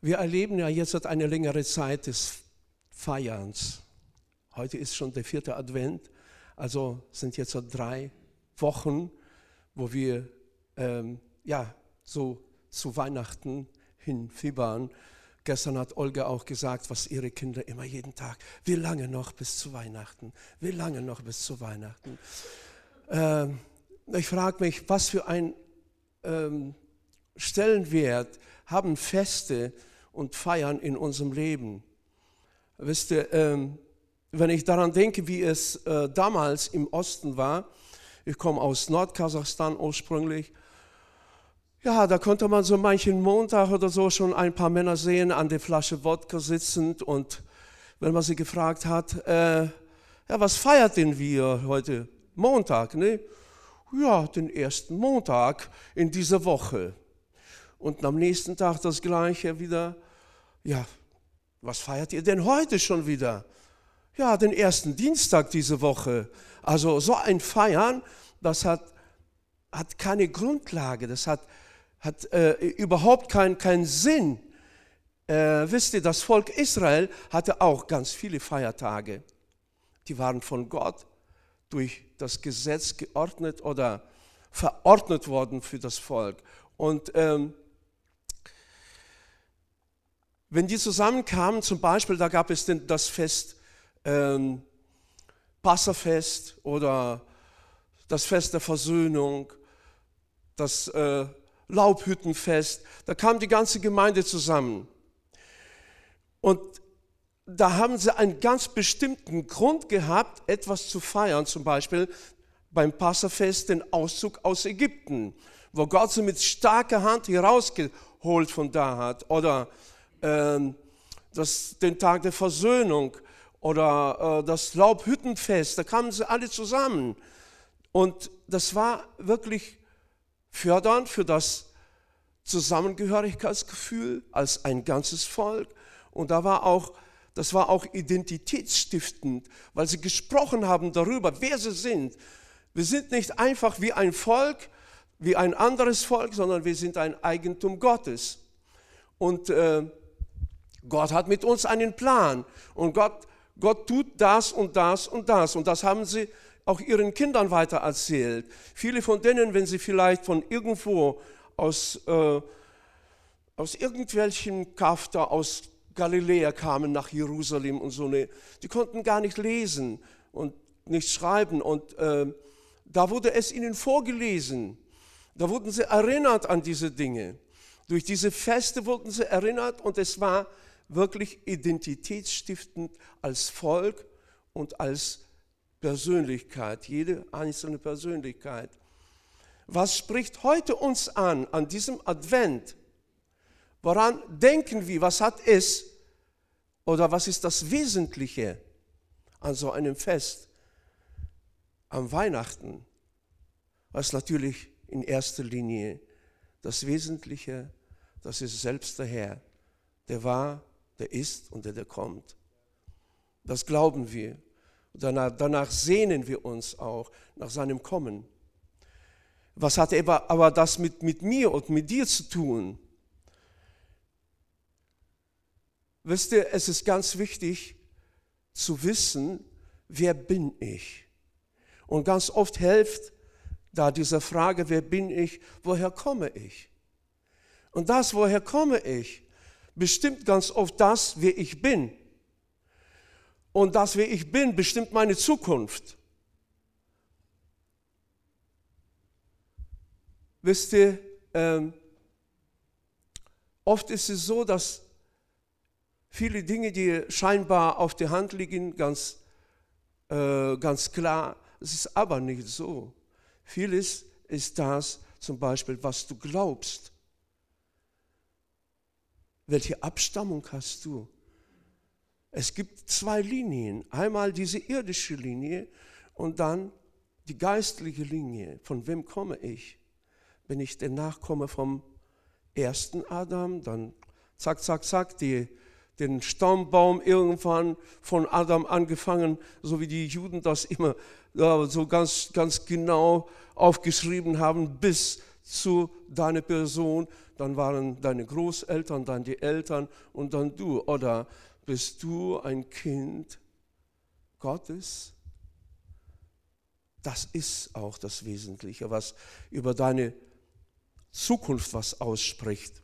Wir erleben ja jetzt seit eine längere Zeit des Feierns. Heute ist schon der 4. Advent, also sind jetzt so 3 Wochen, wo wir so zu Weihnachten hinfiebern. Gestern hat Olga auch gesagt, was ihre Kinder immer jeden Tag, wie lange noch bis zu Weihnachten, wie lange noch bis zu Weihnachten. Ich frage mich, was für ein Stellenwert haben Feste und Feiern in unserem Leben. Wisst ihr, wenn ich daran denke, wie es damals im Osten war, ich komme aus Nordkasachstan ursprünglich, ja, da konnte man so manchen Montag oder so schon ein paar Männer sehen, an der Flasche Wodka sitzend, und wenn man sie gefragt hat, was feiert denn wir heute? Montag, ne? Ja, den ersten Montag in dieser Woche. Und am nächsten Tag das Gleiche wieder. Ja, was feiert ihr denn heute schon wieder? Ja, den ersten Dienstag diese Woche. Also so ein Feiern, das hat keine Grundlage, das hat überhaupt keinen Sinn. Wisst ihr, das Volk Israel hatte auch ganz viele Feiertage. Die waren von Gott durch das Gesetz geordnet oder verordnet worden für das Volk. Und wenn die zusammenkamen, zum Beispiel, da gab es das Fest Passafest oder das Fest der Versöhnung, das Laubhüttenfest, da kam die ganze Gemeinde zusammen. Und da haben sie einen ganz bestimmten Grund gehabt, etwas zu feiern, zum Beispiel beim Passafest den Auszug aus Ägypten, wo Gott sie mit starker Hand herausgeholt von da hat, oder den Tag der Versöhnung oder das Laubhüttenfest, da kamen sie alle zusammen. Und das war wirklich fördernd für das Zusammengehörigkeitsgefühl als ein ganzes Volk. Und das war auch identitätsstiftend, weil sie gesprochen haben darüber, wer sie sind. Wir sind nicht einfach wie ein Volk, wie ein anderes Volk, sondern wir sind ein Eigentum Gottes. Und Gott hat mit uns einen Plan. Und Gott tut das und das und das. Und das haben sie auch ihren Kindern weitererzählt. Viele von denen, wenn sie vielleicht von irgendwo aus irgendwelchen Kafta, aus Galiläa kamen nach Jerusalem und so, die konnten gar nicht lesen und nicht schreiben. Und da wurde es ihnen vorgelesen. Da wurden sie erinnert an diese Dinge. Durch diese Feste wurden sie erinnert, und es war wirklich identitätsstiftend als Volk und als Persönlichkeit, jede einzelne Persönlichkeit. Was spricht heute uns an diesem Advent? Woran denken wir? Was hat es oder was ist das Wesentliche an so einem Fest? Am Weihnachten, was natürlich in erster Linie das Wesentliche, das ist selbst der Herr, der war, der ist und der kommt. Das glauben wir. Danach sehnen wir uns auch, nach seinem Kommen. Was hat aber das mit mir und mit dir zu tun? Wisst ihr, es ist ganz wichtig zu wissen, wer bin ich? Und ganz oft hilft da diese Frage, wer bin ich, woher komme ich? Und das, woher komme ich, bestimmt ganz oft das, wer ich bin. Und das, wer ich bin, bestimmt meine Zukunft. Wisst ihr, oft ist es so, dass viele Dinge, die scheinbar auf der Hand liegen, ganz klar, es ist aber nicht so. Vieles ist das, zum Beispiel, was du glaubst. Welche Abstammung hast du? Es gibt 2 Linien. Einmal diese irdische Linie und dann die geistliche Linie. Von wem komme ich? Bin ich der Nachkomme vom ersten Adam, dann zack, zack, zack, den Stammbaum irgendwann von Adam angefangen, so wie die Juden das immer so ganz, ganz genau aufgeschrieben haben, bis zu deiner Person, dann waren deine Großeltern, dann die Eltern und dann du. Oder bist du ein Kind Gottes? Das ist auch das Wesentliche, was über deine Zukunft was ausspricht.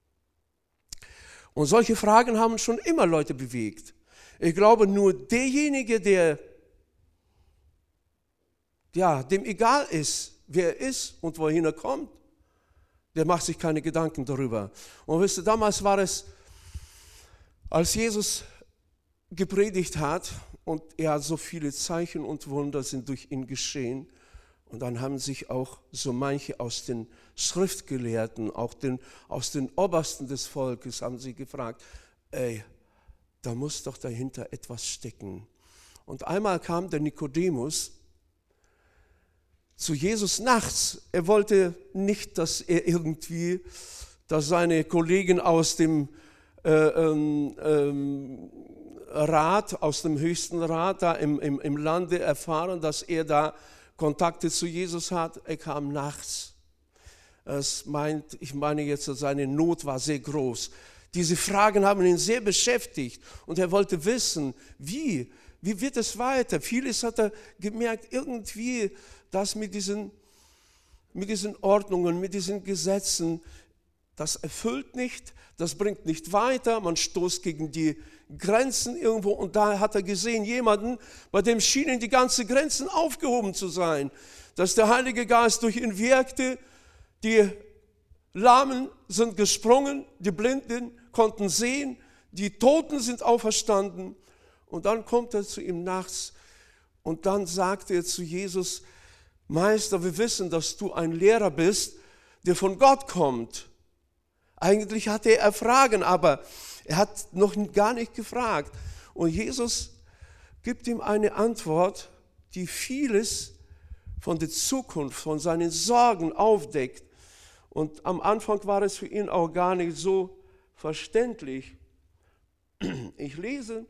Und solche Fragen haben schon immer Leute bewegt. Ich glaube, nur derjenige, dem egal ist, wer er ist und wohin er kommt, der macht sich keine Gedanken darüber. Und wisst ihr, damals war es, als Jesus gepredigt hat und er hat so viele Zeichen und Wunder sind durch ihn geschehen. Und dann haben sich auch so manche aus den Schriftgelehrten, auch aus den Obersten des Volkes, haben sie gefragt, da muss doch dahinter etwas stecken. Und einmal kam der Nikodemus zu Jesus nachts. Er wollte nicht, dass seine Kollegen aus dem Rat, aus dem höchsten Rat da im Lande erfahren, dass er da Kontakte zu Jesus hat. Er kam nachts. Ich meine jetzt, seine Not war sehr groß. Diese Fragen haben ihn sehr beschäftigt und er wollte wissen, wie wird es weiter? Vieles hat er gemerkt, irgendwie das mit diesen Ordnungen, mit diesen Gesetzen, das erfüllt nicht, das bringt nicht weiter, man stoßt gegen die Grenzen irgendwo und da hat er gesehen, jemanden, bei dem schienen die ganzen Grenzen aufgehoben zu sein, dass der Heilige Geist durch ihn wirkte, die Lahmen sind gesprungen, die Blinden konnten sehen, die Toten sind auferstanden und dann kommt er zu ihm nachts und dann sagt er zu Jesus, Meister, wir wissen, dass du ein Lehrer bist, der von Gott kommt. Eigentlich hatte er Fragen, aber er hat noch gar nicht gefragt. Und Jesus gibt ihm eine Antwort, die vieles von der Zukunft, von seinen Sorgen aufdeckt. Und am Anfang war es für ihn auch gar nicht so verständlich. Ich lese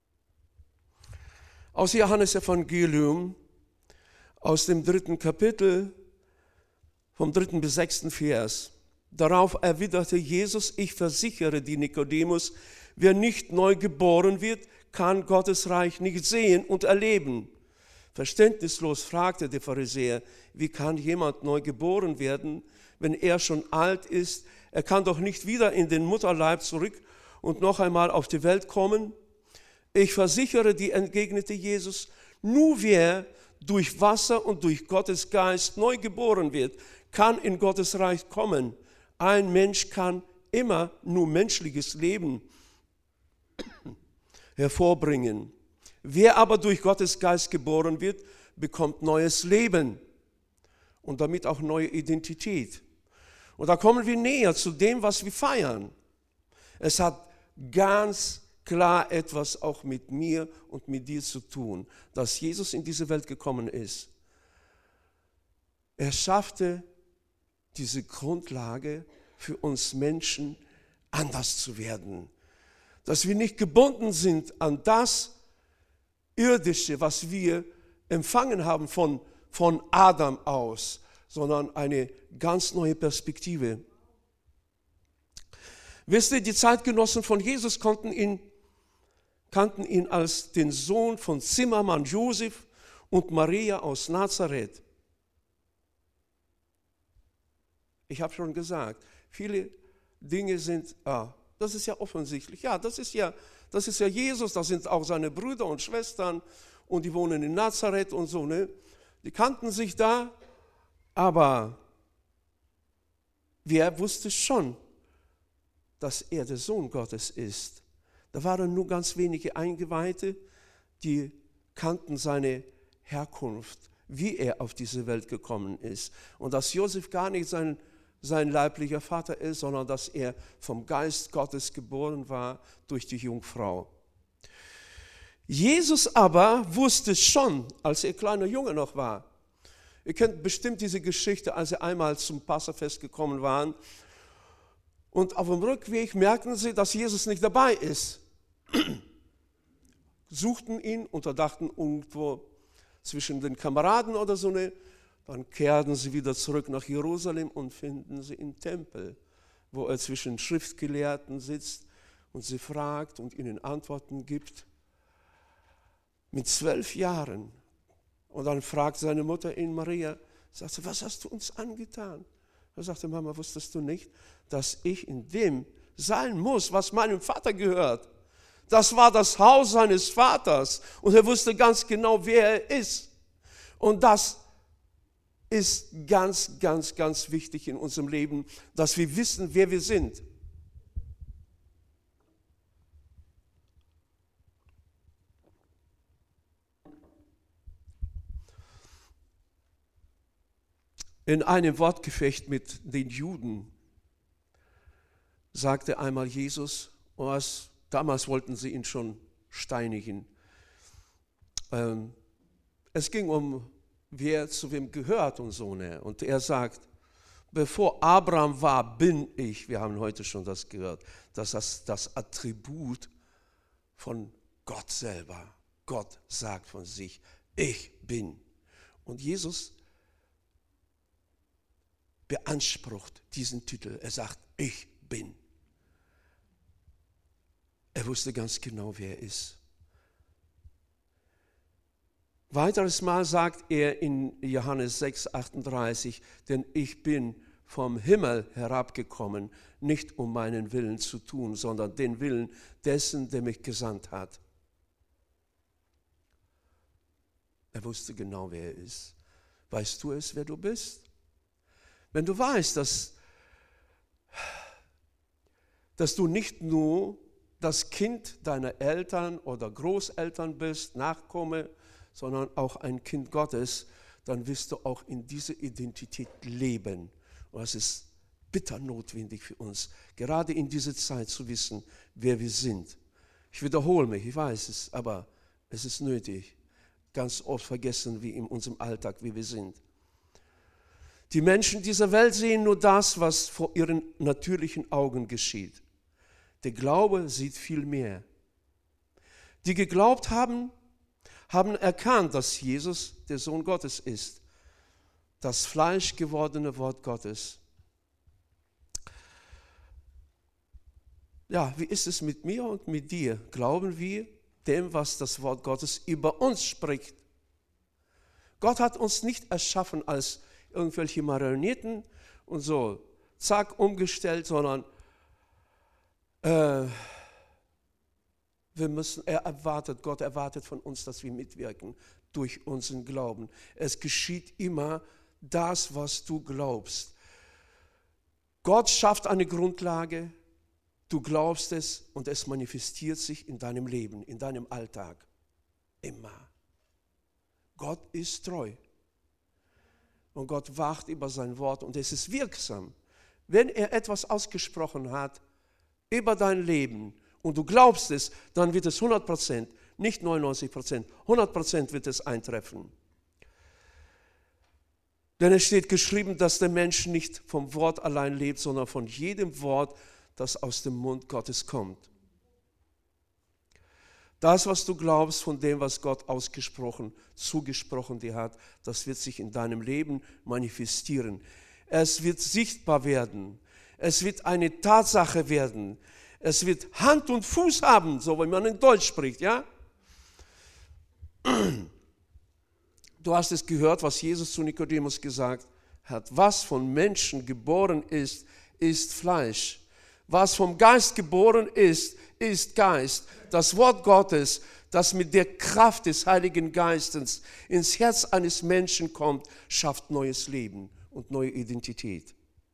aus Johannesevangelium, aus dem 3. Kapitel, vom 3. bis 6. Vers. Darauf erwiderte Jesus, ich versichere dir, Nikodemus, wer nicht neu geboren wird, kann Gottes Reich nicht sehen und erleben. Verständnislos fragte der Pharisäer, wie kann jemand neu geboren werden, wenn er schon alt ist? Er kann doch nicht wieder in den Mutterleib zurück und noch einmal auf die Welt kommen. Ich versichere dir, entgegnete Jesus, nur wer durch Wasser und durch Gottes Geist neu geboren wird, kann in Gottes Reich kommen. Ein Mensch kann immer nur menschliches Leben hervorbringen. Wer aber durch Gottes Geist geboren wird, bekommt neues Leben und damit auch neue Identität. Und da kommen wir näher zu dem, was wir feiern. Es hat ganz klar etwas auch mit mir und mit dir zu tun, dass Jesus in diese Welt gekommen ist. Er schaffte diese Grundlage für uns Menschen, anders zu werden. Dass wir nicht gebunden sind an das Irdische, was wir empfangen haben von Adam aus, sondern eine ganz neue Perspektive. Wisst ihr, die Zeitgenossen von Jesus kannten ihn als den Sohn von Zimmermann Josef und Maria aus Nazareth. Ich habe schon gesagt, viele Dinge sind, das ist ja offensichtlich, ja, das ist ja Jesus, das sind auch seine Brüder und Schwestern und die wohnen in Nazareth und so, ne? Die kannten sich da, aber wer wusste schon, dass er der Sohn Gottes ist? Da waren nur ganz wenige Eingeweihte, die kannten seine Herkunft, wie er auf diese Welt gekommen ist. Und dass Josef gar nicht sein leiblicher Vater ist, sondern dass er vom Geist Gottes geboren war durch die Jungfrau. Jesus aber wusste schon, als er kleiner Junge noch war, ihr kennt bestimmt diese Geschichte, als sie einmal zum Passafest gekommen waren und auf dem Rückweg merkten sie, dass Jesus nicht dabei ist. Suchten ihn und dachten irgendwo zwischen den Kameraden oder so, Dann kehrten sie wieder zurück nach Jerusalem und finden sie im Tempel, wo er zwischen Schriftgelehrten sitzt und sie fragt und ihnen Antworten gibt. Mit 12 Jahren. Und dann fragt seine Mutter ihn, Maria, sagt sie, was hast du uns angetan? Er sagte, Mama, wusstest du nicht, dass ich in dem sein muss, was meinem Vater gehört? Das war das Haus seines Vaters und er wusste ganz genau, wer er ist. Und das ist ganz, ganz, ganz wichtig in unserem Leben, dass wir wissen, wer wir sind. In einem Wortgefecht mit den Juden sagte einmal Jesus, damals wollten sie ihn schon steinigen. Es ging um, wer zu wem gehört und so. Ne? Und er sagt, bevor Abraham war, bin ich. Wir haben heute schon das gehört. Das ist das Attribut von Gott selber. Gott sagt von sich, ich bin. Und Jesus beansprucht diesen Titel. Er sagt, ich bin. Er wusste ganz genau, wer er ist. Weiteres Mal sagt er in Johannes 6,38, denn ich bin vom Himmel herabgekommen, nicht um meinen Willen zu tun, sondern den Willen dessen, der mich gesandt hat. Er wusste genau, wer er ist. Weißt du es, wer du bist? Wenn du weißt, dass du nicht nur das Kind deiner Eltern oder Großeltern bist, Nachkomme, sondern auch ein Kind Gottes, dann wirst du auch in dieser Identität leben. Und es ist bitter notwendig für uns, gerade in dieser Zeit zu wissen, wer wir sind. Ich wiederhole mich, ich weiß es, aber es ist nötig. Ganz oft vergessen wir in unserem Alltag, wie wir sind. Die Menschen dieser Welt sehen nur das, was vor ihren natürlichen Augen geschieht. Der Glaube sieht viel mehr. Die geglaubt haben, haben erkannt, dass Jesus der Sohn Gottes ist, das fleischgewordene Wort Gottes. Ja, wie ist es mit mir und mit dir? Glauben wir dem, was das Wort Gottes über uns spricht? Gott hat uns nicht erschaffen als irgendwelche Marionetten und so, zack, umgestellt, sondern Gott erwartet von uns, dass wir mitwirken durch unseren Glauben. Es geschieht immer das, was du glaubst. Gott schafft eine Grundlage, du glaubst es und es manifestiert sich in deinem Leben, in deinem Alltag. Immer. Gott ist treu. Und Gott wacht über sein Wort und es ist wirksam. Wenn er etwas ausgesprochen hat über dein Leben und du glaubst es, dann wird es 100%, nicht 99%, 100% wird es eintreffen. Denn es steht geschrieben, dass der Mensch nicht vom Wort allein lebt, sondern von jedem Wort, das aus dem Mund Gottes kommt. Das, was du glaubst von dem, was Gott ausgesprochen, zugesprochen dir hat, das wird sich in deinem Leben manifestieren. Es wird sichtbar werden. Es wird eine Tatsache werden. Es wird Hand und Fuß haben, so wie man in Deutsch spricht, ja? Du hast es gehört, was Jesus zu Nikodemus gesagt hat. Was von Menschen geboren ist, ist Fleisch. Was vom Geist geboren ist, ist Geist. Das Wort Gottes, das mit der Kraft des Heiligen Geistes ins Herz eines Menschen kommt, schafft neues Leben und neue Identität.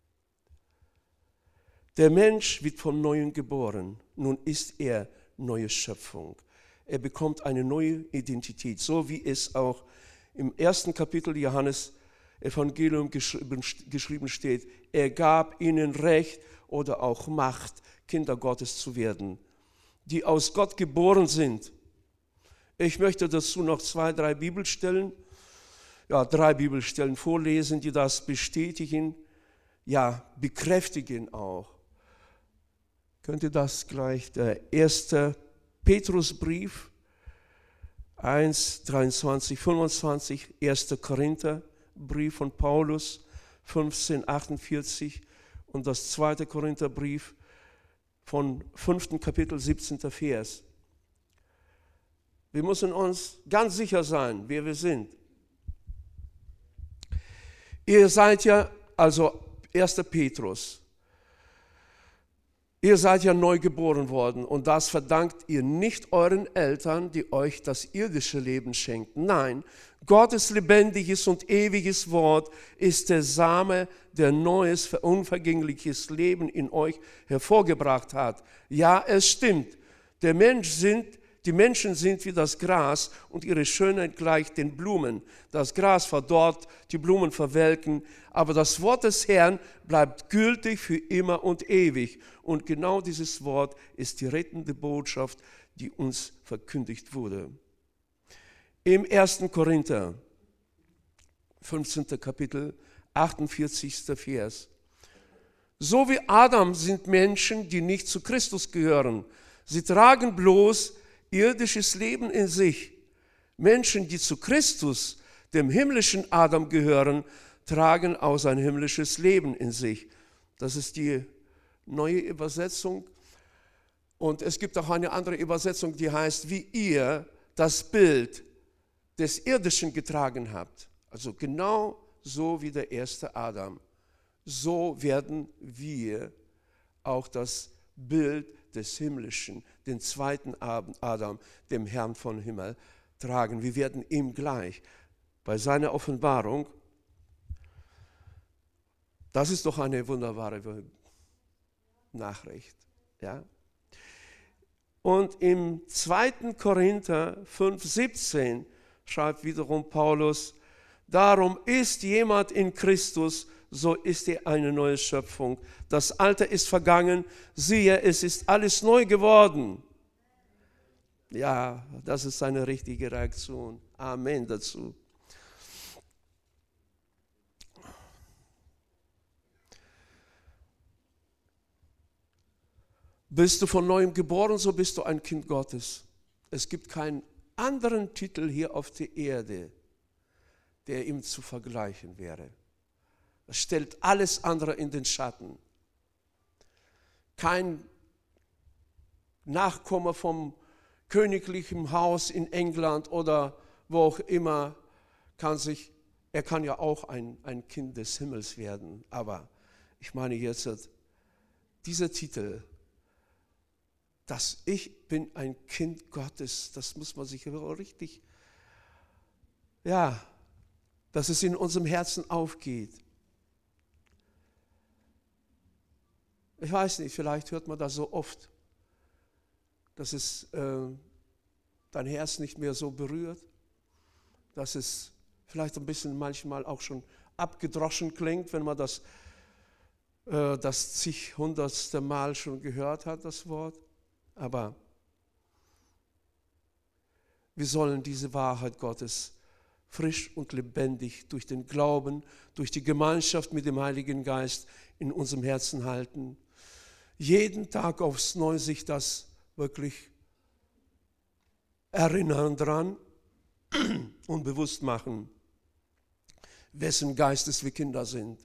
Der Mensch wird vom Neuen geboren. Nun ist er neue Schöpfung. Er bekommt eine neue Identität, so wie es auch im 1. Kapitel Johannes Evangelium geschrieben steht. Er gab ihnen Recht oder auch Macht, Kinder Gottes zu werden, die aus Gott geboren sind. Ich möchte dazu noch 3 Bibelstellen vorlesen, die das bestätigen, ja, bekräftigen auch. Könnt ihr das gleich, der 1. Petrusbrief 1, 23, 25, 1. Korinther Brief von Paulus 15,48 und das 2. Korintherbrief von 5. Kapitel 17. Vers. Wir müssen uns ganz sicher sein, wer wir sind. Ihr seid ja, also 1. Petrus, ihr seid ja neu geboren worden und das verdankt ihr nicht euren Eltern, die euch das irdische Leben schenkten. Nein, Gottes lebendiges und ewiges Wort ist der Same, der neues, unvergängliches Leben in euch hervorgebracht hat. Ja, es stimmt, die Menschen sind wie das Gras und ihre Schönheit gleicht den Blumen. Das Gras verdorrt, die Blumen verwelken, aber das Wort des Herrn bleibt gültig für immer und ewig. Und genau dieses Wort ist die rettende Botschaft, die uns verkündigt wurde. Im 1. Korinther, 15. Kapitel, 48. Vers. So wie Adam sind Menschen, die nicht zu Christus gehören. Sie tragen bloß irdisches Leben in sich. Menschen, die zu Christus, dem himmlischen Adam gehören, tragen auch ein himmlisches Leben in sich. Das ist die neue Übersetzung. Und es gibt auch eine andere Übersetzung, die heißt, wie ihr das Bild des Irdischen getragen habt. Also genau so wie der erste Adam. So werden wir auch das Bild des Himmlischen, den zweiten Adam, dem Herrn vom Himmel, tragen. Wir werden ihm gleich. Bei seiner Offenbarung, das ist doch eine wunderbare Nachricht. Ja? Und im 2. Korinther 5,17 schreibt wiederum Paulus, darum ist jemand in Christus, so ist er eine neue Schöpfung. Das Alte ist vergangen, siehe, es ist alles neu geworden. Ja, das ist eine richtige Reaktion. Amen dazu. Bist du von neuem geboren, so bist du ein Kind Gottes. Es gibt keinen anderen Titel hier auf der Erde, der ihm zu vergleichen wäre. Das stellt alles andere in den Schatten. Kein Nachkomme vom königlichen Haus in England oder wo auch immer er kann ja auch ein Kind des Himmels werden. Aber ich meine jetzt, dieser Titel, dass ich bin ein Kind Gottes, das muss man sich richtig, dass es in unserem Herzen aufgeht. Ich weiß nicht, vielleicht hört man das so oft, dass es dein Herz nicht mehr so berührt, dass es vielleicht ein bisschen manchmal auch schon abgedroschen klingt, wenn man das zig hundertste Mal schon gehört hat, das Wort. Aber wir sollen diese Wahrheit Gottes frisch und lebendig durch den Glauben, durch die Gemeinschaft mit dem Heiligen Geist in unserem Herzen halten. Jeden Tag aufs Neue sich das wirklich erinnern dran und bewusst machen, wessen Geistes wir Kinder sind.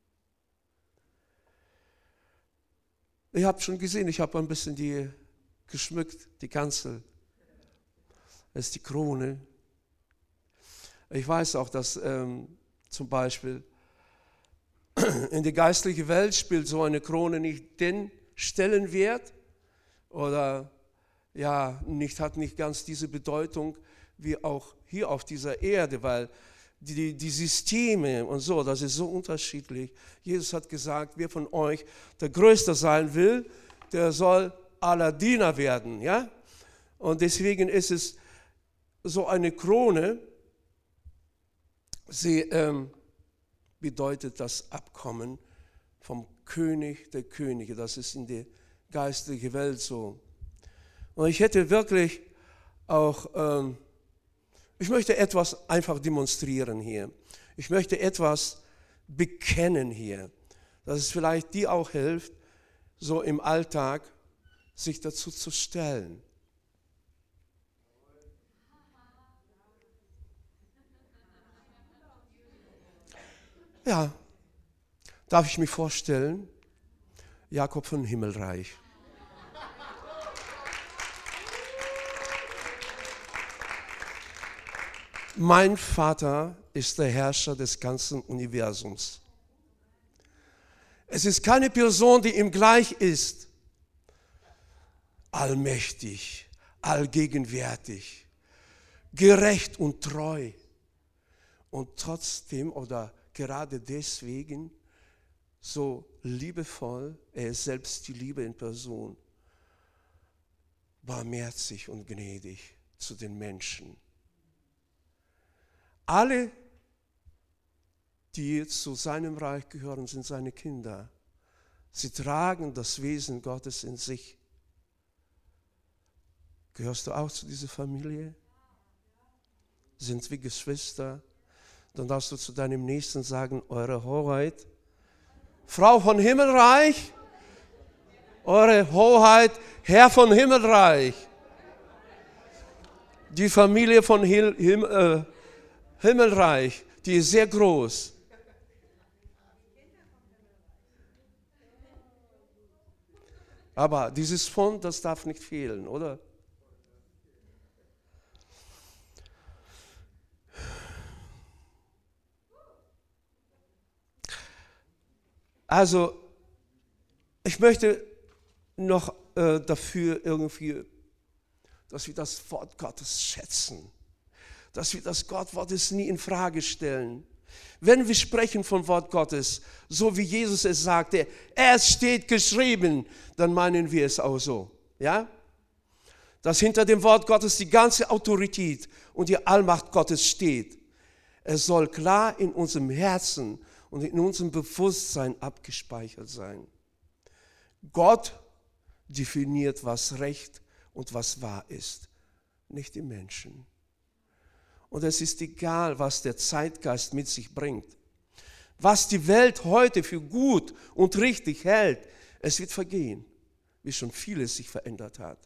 Ich habe schon gesehen, ich habe ein bisschen die geschmückt, die Kanzel. Das ist die Krone. Ich weiß auch, dass zum Beispiel in der geistlichen Welt spielt so eine Krone nicht den Stellenwert oder hat nicht ganz diese Bedeutung wie auch hier auf dieser Erde, weil die Systeme und so, das ist so unterschiedlich. Jesus hat gesagt, wer von euch der Größte sein will, der soll aller Diener werden. Ja? Und deswegen ist es so eine Krone, sie bedeutet das Abkommen vom König der Könige. Das ist in der geistlichen Welt so. Und ich hätte wirklich auch, ich möchte etwas einfach demonstrieren hier. Ich möchte etwas bekennen hier, dass es vielleicht dir auch hilft, so im Alltag sich dazu zu stellen. Ja, darf ich mich vorstellen? Jakob von Himmelreich. Mein Vater ist der Herrscher des ganzen Universums. Es ist keine Person, die ihm gleich ist. Allmächtig, allgegenwärtig, gerecht und treu. Und trotzdem oder gerade deswegen so liebevoll, er ist selbst die Liebe in Person, barmherzig und gnädig zu den Menschen. Alle, die zu seinem Reich gehören, sind seine Kinder. Sie tragen das Wesen Gottes in sich. Gehörst du auch zu dieser Familie? Sind wir Geschwister? Dann darfst du zu deinem Nächsten sagen, eure Hoheit. Frau von Himmelreich, eure Hoheit, Herr von Himmelreich. Die Familie von Himmelreich, die ist sehr groß. Aber dieses Fond, das darf nicht fehlen, oder? Also, ich möchte noch dafür irgendwie, dass wir das Wort Gottes schätzen, dass wir das Wort Gottes nie in Frage stellen. Wenn wir sprechen vom Wort Gottes, so wie Jesus es sagte, es steht geschrieben, dann meinen wir es auch so. Ja? Dass hinter dem Wort Gottes die ganze Autorität und die Allmacht Gottes steht. Es soll klar in unserem Herzen und in unserem Bewusstsein abgespeichert sein. Gott definiert, was recht und was wahr ist, nicht die Menschen. Und es ist egal, was der Zeitgeist mit sich bringt. Was die Welt heute für gut und richtig hält, es wird vergehen, wie schon vieles sich verändert hat.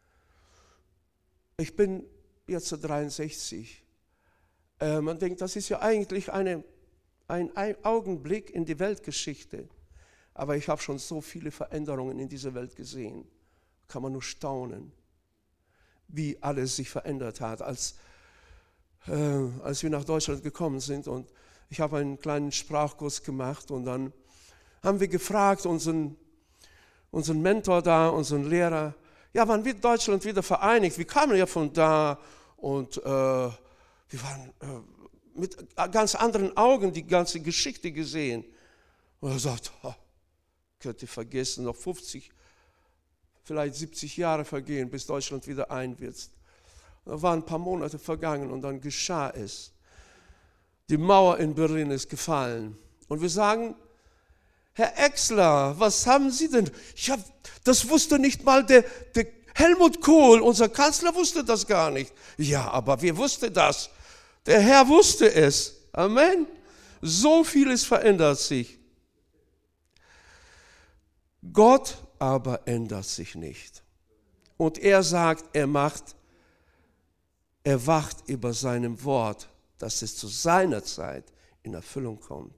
Ich bin jetzt 63. Man denkt, das ist ja eigentlich ein Augenblick in die Weltgeschichte. Aber ich habe schon so viele Veränderungen in dieser Welt gesehen. Kann man nur staunen, wie alles sich verändert hat, als wir nach Deutschland gekommen sind. Und ich habe einen kleinen Sprachkurs gemacht und dann haben wir gefragt, unseren Mentor da, unseren Lehrer, ja, wann wird Deutschland wieder vereinigt? Wir kamen ja von da und wir waren mit ganz anderen Augen die ganze Geschichte gesehen. Und er sagt, könnt ihr vergessen, noch 50, vielleicht 70 Jahre vergehen, bis Deutschland wieder ein wird. Da waren ein paar Monate vergangen und dann geschah es. Die Mauer in Berlin ist gefallen. Und wir sagen, Herr Exler, was haben Sie denn? Das wusste nicht mal der Helmut Kohl, unser Kanzler, wusste das gar nicht. Ja, aber wir wussten das. Der Herr wusste es. Amen. So vieles verändert sich. Gott aber ändert sich nicht. Und er sagt, er wacht über seinem Wort, dass es zu seiner Zeit in Erfüllung kommt.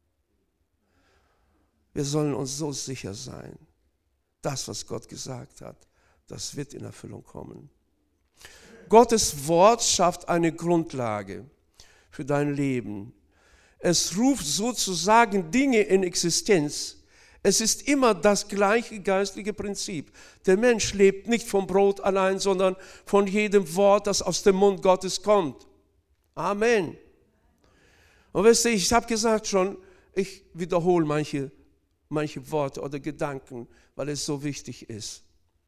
Wir sollen uns so sicher sein, das, was Gott gesagt hat, das wird in Erfüllung kommen. Gottes Wort schafft eine Grundlage für dein Leben. Es ruft sozusagen Dinge in Existenz. Es ist immer das gleiche geistliche Prinzip. Der Mensch lebt nicht vom Brot allein, sondern von jedem Wort, das aus dem Mund Gottes kommt. Amen. Und wisst ihr, ich habe gesagt schon, ich wiederhole manche Worte oder Gedanken, weil es so wichtig ist.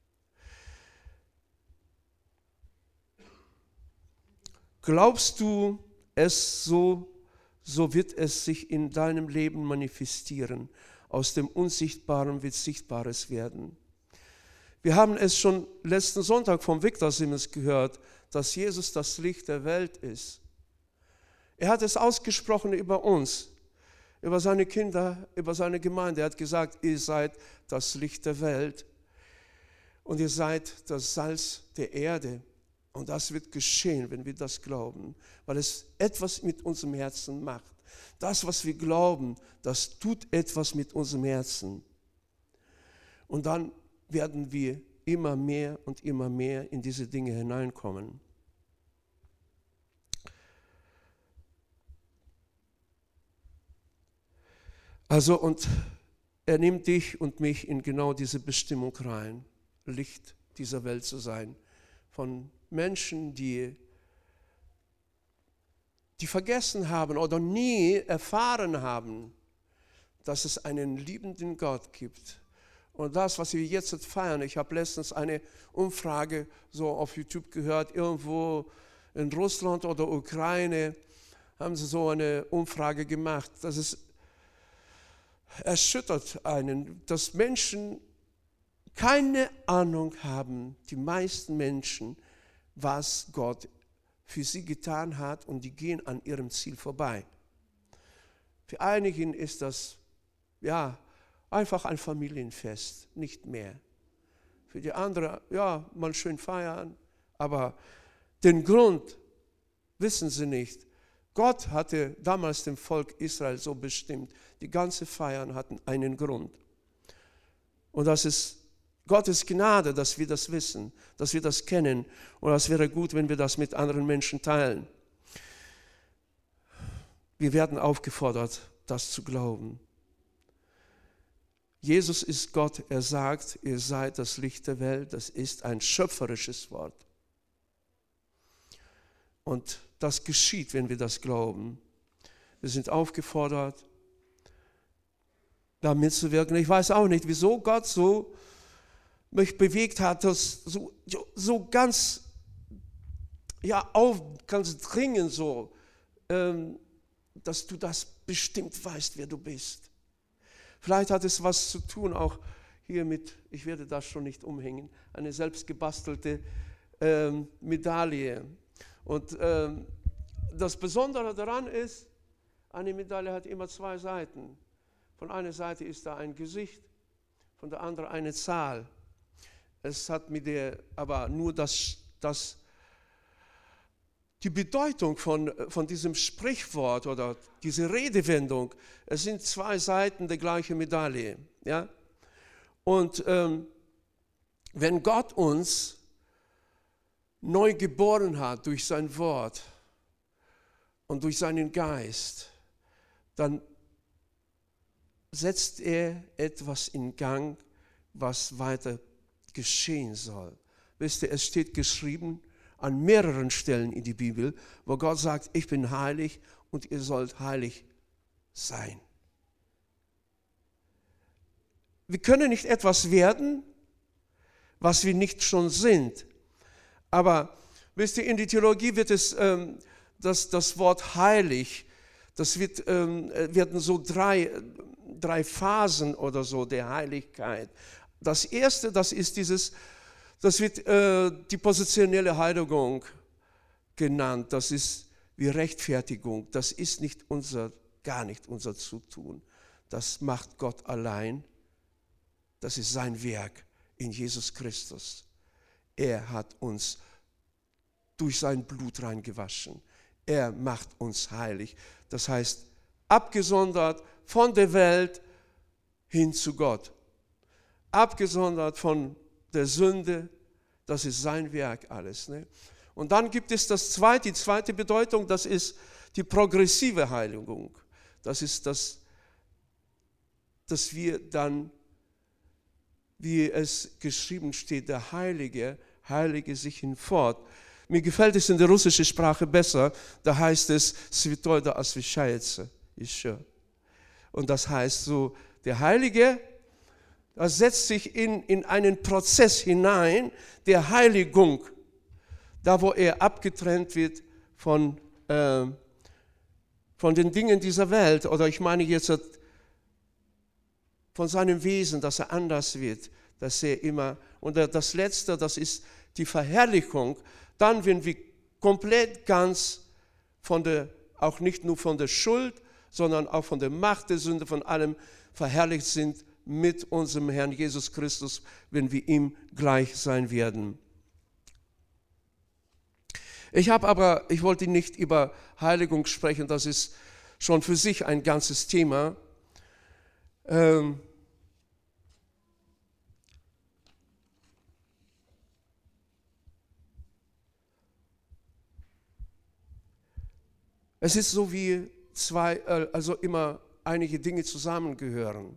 Glaubst du, so wird es sich in deinem Leben manifestieren? Aus dem Unsichtbaren wird Sichtbares werden. Wir haben es schon letzten Sonntag vom Victor Simmons gehört, dass Jesus das Licht der Welt ist. Er hat es ausgesprochen über uns, über seine Kinder, über seine Gemeinde. Er hat gesagt, ihr seid das Licht der Welt und ihr seid das Salz der Erde. Und das wird geschehen, wenn wir das glauben, weil es etwas mit unserem Herzen macht. Das, was wir glauben, das tut etwas mit unserem Herzen. Und dann werden wir immer mehr und immer mehr in diese Dinge hineinkommen. Also, und er nimmt dich und mich in genau diese Bestimmung rein, Licht dieser Welt zu sein. Von Menschen, die vergessen haben oder nie erfahren haben, dass es einen liebenden Gott gibt. Und das, was wir jetzt feiern, ich habe letztens eine Umfrage so auf YouTube gehört, irgendwo in Russland oder Ukraine haben sie so eine Umfrage gemacht. Das ist erschüttert einen, dass Menschen keine Ahnung haben, die meisten Menschen, was Gott für sie getan hat, und die gehen an ihrem Ziel vorbei. Für einigen ist das ja einfach ein Familienfest, nicht mehr. Für die anderen, ja, mal schön feiern, aber den Grund wissen sie nicht. Gott hatte damals dem Volk Israel so bestimmt, die ganzen Feiern hatten einen Grund. Und das ist Gottes Gnade, dass wir das wissen, dass wir das kennen. Und das wäre gut, wenn wir das mit anderen Menschen teilen. Wir werden aufgefordert, das zu glauben. Jesus ist Gott, er sagt, ihr seid das Licht der Welt. Das ist ein schöpferisches Wort. Und das geschieht, wenn wir das glauben. Wir sind aufgefordert, da mitzuwirken. Ich weiß auch nicht, wieso Gott so mich bewegt hat, das so ganz, ja, ganz dringend so, dass du das bestimmt weißt, wer du bist. Vielleicht hat es was zu tun, auch hier mit, ich werde das schon nicht umhängen, eine selbst gebastelte Medaille. Und das Besondere daran ist, eine Medaille hat immer zwei Seiten. Von einer Seite ist da ein Gesicht, von der anderen eine Zahl. Es hat mit aber nur die Bedeutung von diesem Sprichwort oder diese Redewendung, es sind zwei Seiten der gleichen Medaille. Ja? Und wenn Gott uns neu geboren hat durch sein Wort und durch seinen Geist, dann setzt er etwas in Gang, was weiter geschehen soll. Wisst ihr, es steht geschrieben an mehreren Stellen in der Bibel, wo Gott sagt, ich bin heilig und ihr sollt heilig sein. Wir können nicht etwas werden, was wir nicht schon sind. Aber wisst ihr, in der Theologie wird es das Wort heilig, das werden so drei Phasen oder so der Heiligkeit. Das erste, das wird die positionelle Heiligung genannt. Das ist wie Rechtfertigung. Das ist gar nicht unser Zutun. Das macht Gott allein. Das ist sein Werk in Jesus Christus. Er hat uns durch sein Blut reingewaschen. Er macht uns heilig. Das heißt, abgesondert von der Welt hin zu Gott. Abgesondert von der Sünde, das ist sein Werk alles. Ne? Und dann gibt es die zweite Bedeutung, das ist die progressive Heiligung. Das ist dass wir dann, wie es geschrieben steht, der Heilige sich hinfort. Mir gefällt es in der russischen Sprache besser, da heißt es Святой да освящается еще. Und das heißt so, der Heilige, das setzt sich in einen Prozess hinein der Heiligung, da wo er abgetrennt wird von den Dingen dieser Welt, oder ich meine jetzt von seinem Wesen, dass er anders wird, dass er immer, und das Letzte, das ist die Verherrlichung, dann, wenn wir komplett ganz auch nicht nur von der Schuld, sondern auch von der Macht der Sünde, von allem verherrlicht sind mit unserem Herrn Jesus Christus, wenn wir ihm gleich sein werden. Ich wollte nicht über Heiligung sprechen, das ist schon für sich ein ganzes Thema. Es ist so wie also immer einige Dinge zusammengehören.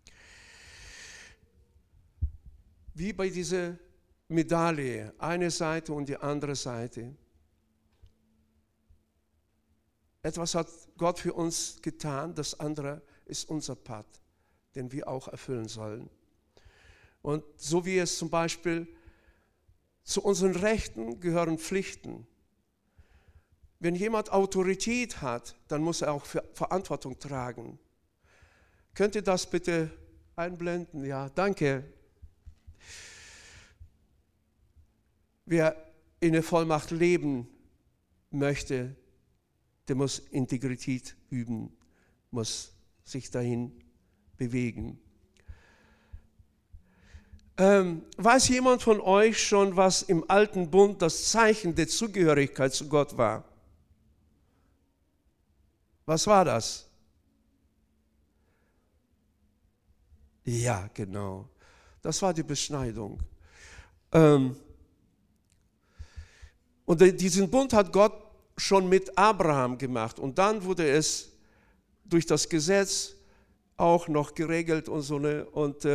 Wie bei dieser Medaille, eine Seite und die andere Seite. Etwas hat Gott für uns getan, das andere ist unser Part, den wir auch erfüllen sollen. Und so wie es zum Beispiel zu unseren Rechten gehören Pflichten. Wenn jemand Autorität hat, dann muss er auch Verantwortung tragen. Könnt ihr das bitte einblenden? Ja, danke. Wer in der Vollmacht leben möchte, der muss Integrität üben, muss sich dahin bewegen. Weiß jemand von euch schon, was im Alten Bund das Zeichen der Zugehörigkeit zu Gott war? Was war das? Ja, genau. Das war die Beschneidung. Und diesen Bund hat Gott schon mit Abraham gemacht. Und dann wurde es durch das Gesetz auch noch geregelt und so. Und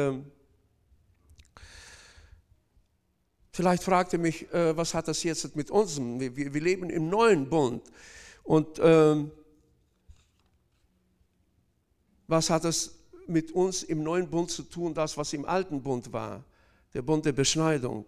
vielleicht fragt ihr mich, was hat das jetzt mit uns? Wir leben im neuen Bund. Und was hat es mit uns im neuen Bund zu tun, das, was im alten Bund war, der Bund der Beschneidung?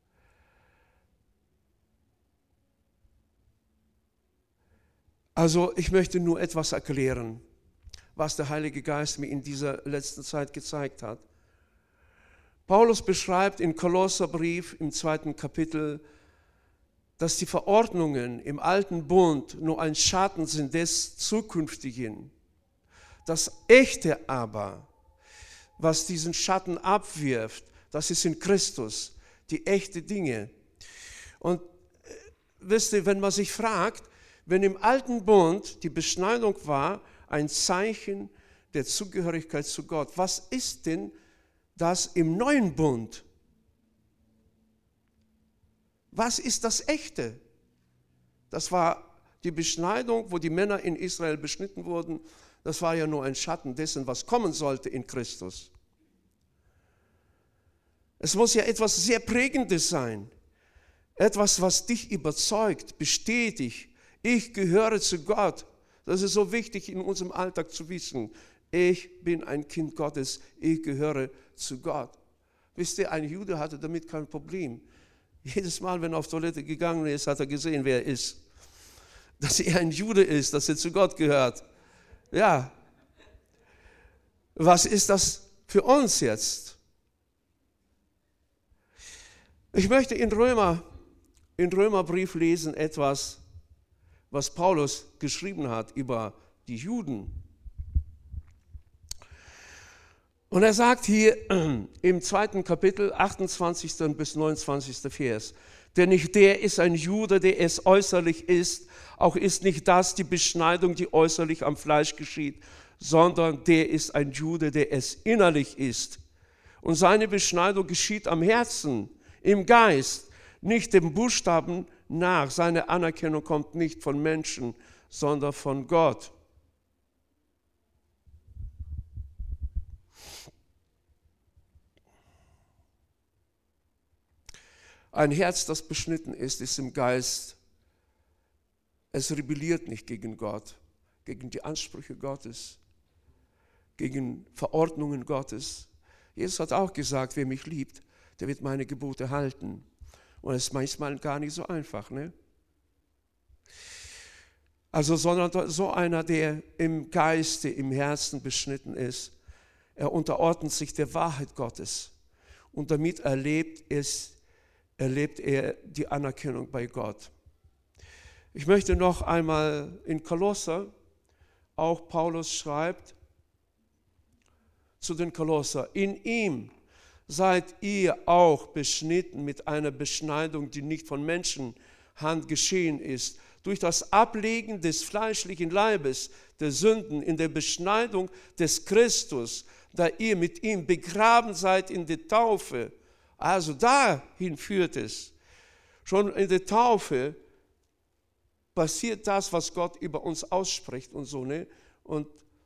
Also ich möchte nur etwas erklären, was der Heilige Geist mir in dieser letzten Zeit gezeigt hat. Paulus beschreibt im Kolosserbrief im 2. Kapitel, dass die Verordnungen im alten Bund nur ein Schatten sind des Zukünftigen. Das Echte aber, was diesen Schatten abwirft, das ist in Christus, die echten Dinge. Und wisst ihr, wenn man sich fragt, wenn im alten Bund die Beschneidung war, ein Zeichen der Zugehörigkeit zu Gott, was ist denn das im neuen Bund? Was ist das Echte? Das war die Beschneidung, wo die Männer in Israel beschnitten wurden. Das war ja nur ein Schatten dessen, was kommen sollte in Christus. Es muss ja etwas sehr Prägendes sein. Etwas, was dich überzeugt, bestätigt. Ich gehöre zu Gott. Das ist so wichtig in unserem Alltag zu wissen. Ich bin ein Kind Gottes. Ich gehöre zu Gott. Wisst ihr, ein Jude hatte damit kein Problem. Jedes Mal, wenn er auf Toilette gegangen ist, hat er gesehen, wer er ist. Dass er ein Jude ist, dass er zu Gott gehört. Ja, was ist das für uns jetzt? Ich möchte in Römerbrief lesen etwas, was Paulus geschrieben hat über die Juden. Und er sagt hier im 2. Kapitel, 28. bis 29. Vers, denn nicht der ist ein Jude, der es äußerlich ist, auch ist nicht das die Beschneidung, die äußerlich am Fleisch geschieht, sondern der ist ein Jude, der es innerlich ist. Und seine Beschneidung geschieht am Herzen, im Geist, nicht dem Buchstaben nach. Seine Anerkennung kommt nicht von Menschen, sondern von Gott. Ein Herz, das beschnitten ist im Geist. Es rebelliert nicht gegen Gott, gegen die Ansprüche Gottes, gegen Verordnungen Gottes. Jesus hat auch gesagt, wer mich liebt, der wird meine Gebote halten. Und es ist manchmal gar nicht so einfach, ne? Also, sondern so einer, der im Geiste, im Herzen beschnitten ist, er unterordnet sich der Wahrheit Gottes. Und damit erlebt er die Anerkennung bei Gott. Ich möchte noch einmal in Kolosser, auch Paulus schreibt zu den Kolosser, in ihm seid ihr auch beschnitten mit einer Beschneidung, die nicht von Menschenhand geschehen ist, durch das Ablegen des fleischlichen Leibes, der Sünden, in der Beschneidung des Christus, da ihr mit ihm begraben seid in der Taufe. Also dahin führt es. Schon in der Taufe passiert das, was Gott über uns ausspricht und so, ne? Und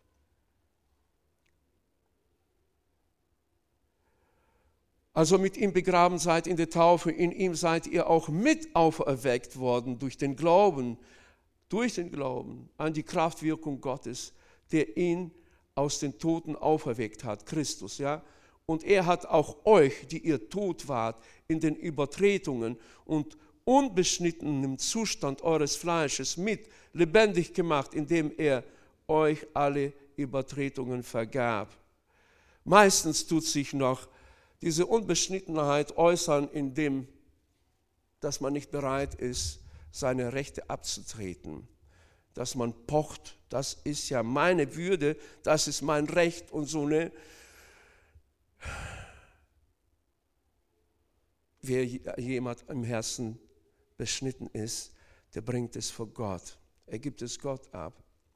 also mit ihm begraben seid in der Taufe, in ihm seid ihr auch mit auferweckt worden durch den Glauben an die Kraftwirkung Gottes, der ihn aus den Toten auferweckt hat, Christus, ja. Und er hat auch euch, die ihr tot wart, in den Übertretungen und unbeschnittenem Zustand eures Fleisches mit lebendig gemacht, indem er euch alle Übertretungen vergab. Meistens tut sich noch diese Unbeschnittenheit äußern, indem, dass man nicht bereit ist, seine Rechte abzutreten. Dass man pocht, das ist ja meine Würde, das ist mein Recht und so, ne? Wer jemand im Herzen beschnitten ist, der bringt es vor Gott. Er gibt es Gott ab.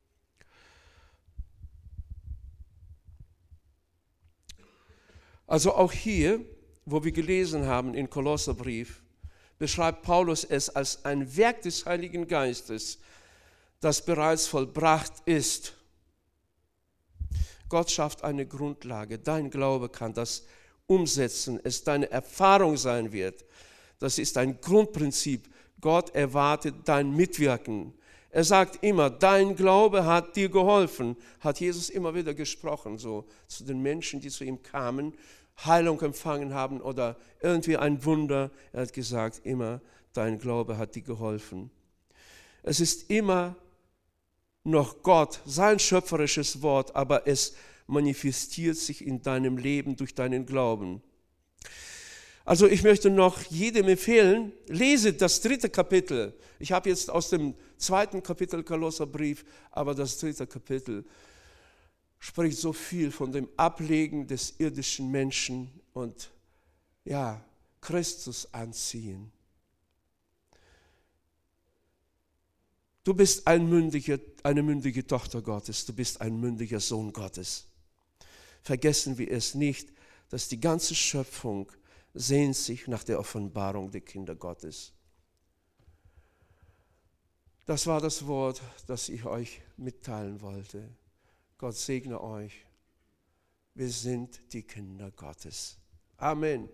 Also auch hier, wo wir gelesen haben im Kolosserbrief, beschreibt Paulus es als ein Werk des Heiligen Geistes, das bereits vollbracht ist. Gott schafft eine Grundlage. Dein Glaube kann das umsetzen, es deine Erfahrung sein wird. Das ist ein Grundprinzip. Gott erwartet dein Mitwirken. Er sagt immer, dein Glaube hat dir geholfen, hat Jesus immer wieder gesprochen, so zu den Menschen, die zu ihm kamen, Heilung empfangen haben oder irgendwie ein Wunder. Er hat gesagt, immer, dein Glaube hat dir geholfen. Es ist immer noch Gott, sein schöpferisches Wort, aber es manifestiert sich in deinem Leben durch deinen Glauben. Also ich möchte noch jedem empfehlen, lese das 3. Kapitel. Ich habe jetzt aus dem 2. Kapitel Kolosserbrief, aber das 3. Kapitel spricht so viel von dem Ablegen des irdischen Menschen und ja, Christus anziehen. Du bist eine mündige Tochter Gottes, du bist ein mündiger Sohn Gottes. Vergessen wir es nicht, dass die ganze Schöpfung sehnt sich nach der Offenbarung der Kinder Gottes. Das war das Wort, das ich euch mitteilen wollte. Gott segne euch. Wir sind die Kinder Gottes. Amen.